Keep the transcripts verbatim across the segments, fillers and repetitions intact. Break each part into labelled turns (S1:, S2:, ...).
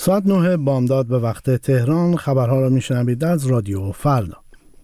S1: ساعت نه بامداد به وقت تهران. خبرها را میشنوید از رادیو فردا.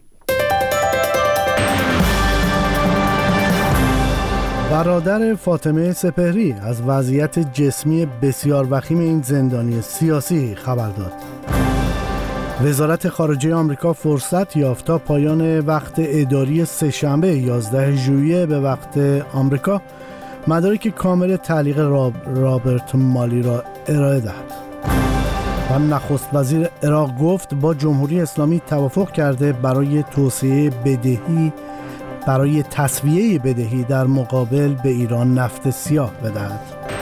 S1: برادر فاطمه سپهری از وضعیت جسمی بسیار وخیم این زندانی سیاسی خبر داد. وزارت خارجه آمریکا فرصت یافت تا پایان وقت اداری سه‌شنبه یازده ژوئیه به وقت آمریکا مدارک کامل تعلیق رابرت مالی را ارائه دهد. و نخست وزیر عراق گفت با جمهوری اسلامی توافق کرده برای توسعه بدهی برای تسویه بدهی در مقابل به ایران نفت سیاه بدهد.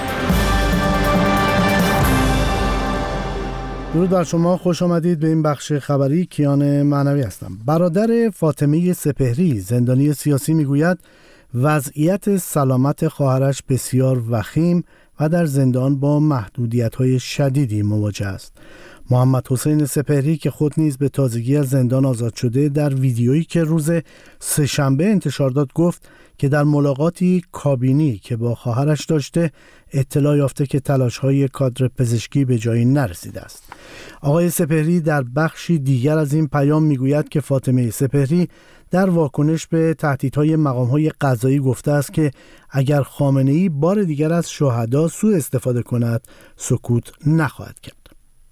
S1: درود بر شما، خوش آمدید به این بخش خبری. کیان معنوی هستم. برادر فاطمه سپهری زندانی سیاسی میگوید وضعیت سلامت خواهرش بسیار وخیم و در زندان با محدودیت‌های شدیدی مواجه است. محمد حسین سپهری که خود نیز به تازگی از زندان آزاد شده در ویدیویی که روز سه‌شنبه انتشار داد گفت که در ملاقاتی کابینی که با خواهرش داشته اطلاع یافته که تلاش‌های کادر پزشکی به جایی نرسیده است. آقای سپهری در بخشی دیگر از این پیام میگوید که فاطمه سپهری در واکنش به تهدیدهای مقام‌های قضایی گفته است که اگر خامنه‌ای بار دیگر از شهدا سوء استفاده کند سکوت نخواهد کرد.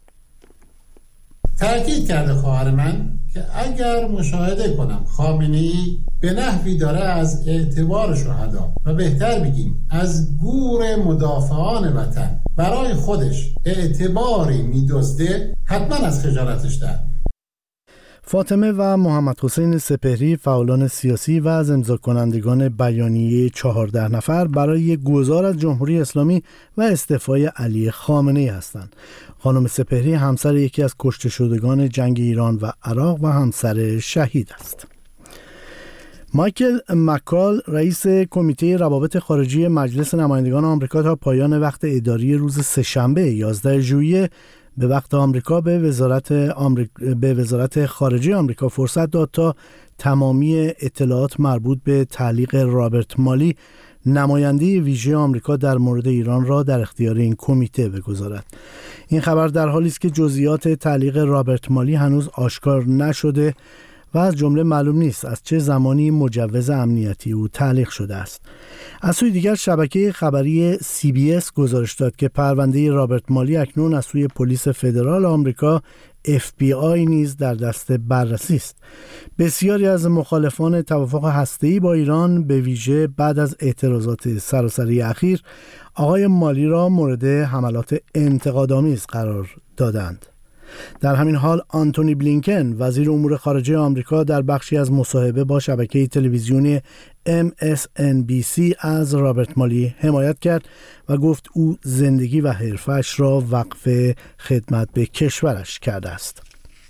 S2: تأکید کرده خواهر من که اگر مشاهده کنم خامنه‌ای به نحوی داره از اعتبار شهدا و بهتر بگیم از گور مدافعان وطن برای خودش اعتباری می‌دزده، حتما از خجالتش در.
S1: فاطمه و محمد حسین سپهری فعالان سیاسی و از امضا کنندگان بیانیه چهارده نفر برای گذار از جمهوری اسلامی و استعفای علی خامنه‌ای هستند. خانم سپهری همسر یکی از کشته شدگان جنگ ایران و عراق و همسر شهید است. مایکل مکال رئیس کمیته روابط خارجی مجلس نمایندگان آمریکا تا پایان وقت اداری روز سه‌شنبه یازده ژوئیه به وقت آمریکا به وزارت آمریک... به وزارت خارجه آمریکا فرصت داد تا تمامی اطلاعات مربوط به تعلیق رابرت مالی نماینده ویژه آمریکا در مورد ایران را در اختیار این کمیته بگذارد. این خبر در حالی است که جزئیات تعلیق رابرت مالی هنوز آشکار نشده و از جمله معلوم نیست از چه زمانی مجوز امنیتی او تعلیق شده است. از سوی دیگر شبکه خبری سی بی اس گزارش داد که پرونده رابرت مالی اکنون از سوی پلیس فدرال آمریکا اف بی آی نیز در دست بررسی است. بسیاری از مخالفان توافق هسته‌ای با ایران به ویژه بعد از اعتراضات سراسری اخیر آقای مالی را مورد حملات انتقادآمیز قرار دادند. در همین حال آنتونی بلینکن وزیر امور خارجه آمریکا در بخشی از مصاحبه با شبکه تلویزیونی ام اس ان بی سی از رابرت مالی حمایت کرد و گفت او زندگی و حرفش را وقف خدمت به کشورش کرده است.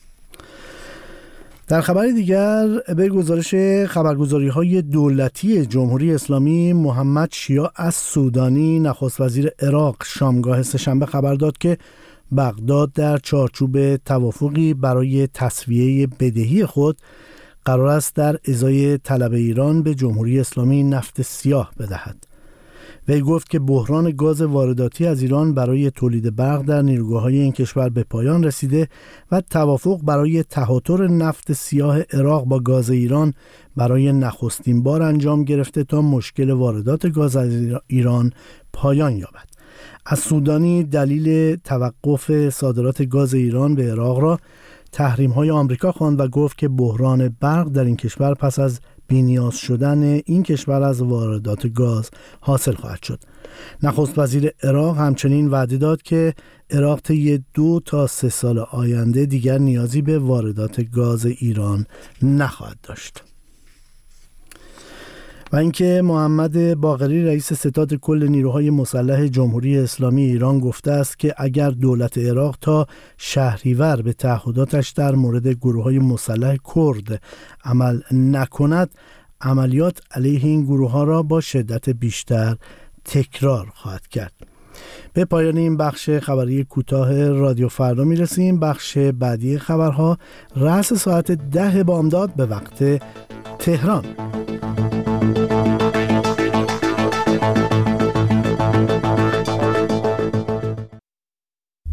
S1: در خبر دیگر به گزارش خبرگزاری‌های دولتی جمهوری اسلامی محمد شیاع از سودانی نخست وزیر عراق شامگاه سه‌شنبه خبر داد که بغداد در چارچوب توافقی برای تسویه بدهی خود قرار است در ازای طلب ایران به جمهوری اسلامی نفت سیاه بدهد. وی گفت که بحران گاز وارداتی از ایران برای تولید برق در نیروگاه‌های این کشور به پایان رسیده و توافق برای تهاتر نفت سیاه عراق با گاز ایران برای نخستین بار انجام گرفته تا مشکل واردات گاز از ایران پایان یابد. از سودانی دلیل توقف صادرات گاز ایران به عراق را تحریم‌های آمریکا خواند و گفت که بحران برق در این کشور پس از بی‌نیاز شدن این کشور از واردات گاز حاصل خواهد شد. نخست وزیر عراق همچنین وعده داد که عراق طی دو تا سه سال آینده دیگر نیازی به واردات گاز ایران نخواهد داشت. و اینکه محمد باقری رئیس ستاد کل نیروهای مسلح جمهوری اسلامی ایران گفته است که اگر دولت عراق تا شهریور به تعهداتش در مورد گروه‌های مسلح کرد عمل نکند، عملیات علیه این گروه‌ها را با شدت بیشتر تکرار خواهد کرد. به پایان این بخش خبری کوتاه رادیو فردا میرسیم. بخش بعدی خبرها رأس ساعت ده بامداد به وقت تهران.